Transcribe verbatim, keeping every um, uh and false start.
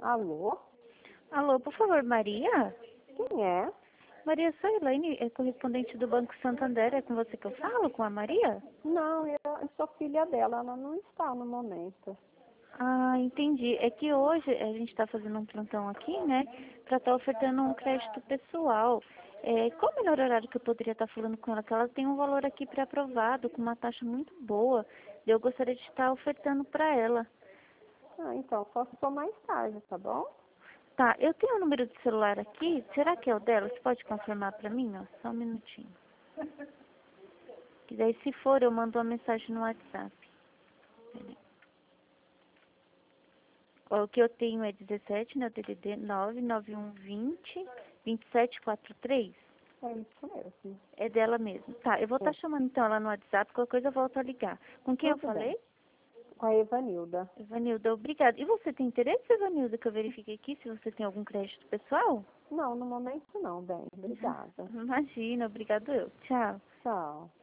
Alô? Alô, por favor, Maria? Quem é? Maria, sou a Elaine, é correspondente do Banco Santander. É com você que eu falo, com a Maria? Não, eu, eu sou filha dela, ela não está no momento. Ah, entendi. É que hoje a gente está fazendo um plantão aqui, né, para estar ofertando um crédito pessoal. É, qual o melhor horário que eu poderia estar falando com ela? Que ela tem um valor aqui pré-aprovado, com uma taxa muito boa. Eu gostaria de estar ofertando para ela. Ah, então, só se for mais tarde, tá bom? Tá, eu tenho o número de celular aqui. Será que é o dela? Você pode confirmar para mim? Ó, só um minutinho. Que daí, se for, eu mando uma mensagem no WhatsApp. Peraí. Ó, o que eu tenho é dezessete, né? O D D D nove nove um vinte, vinte e sete quarenta e três. É isso mesmo. É dela mesmo. Tá, eu vou estar É, chamando então ela no WhatsApp. Qualquer coisa eu volto a ligar. Com quem eu tudo bem. falei? Com a Evanilda. Evanilda, obrigada. E você tem interesse, Evanilda, que eu verifique aqui se você tem algum crédito pessoal? Não, no momento não, bem. Obrigada. Imagina, obrigado eu. Tchau. Tchau.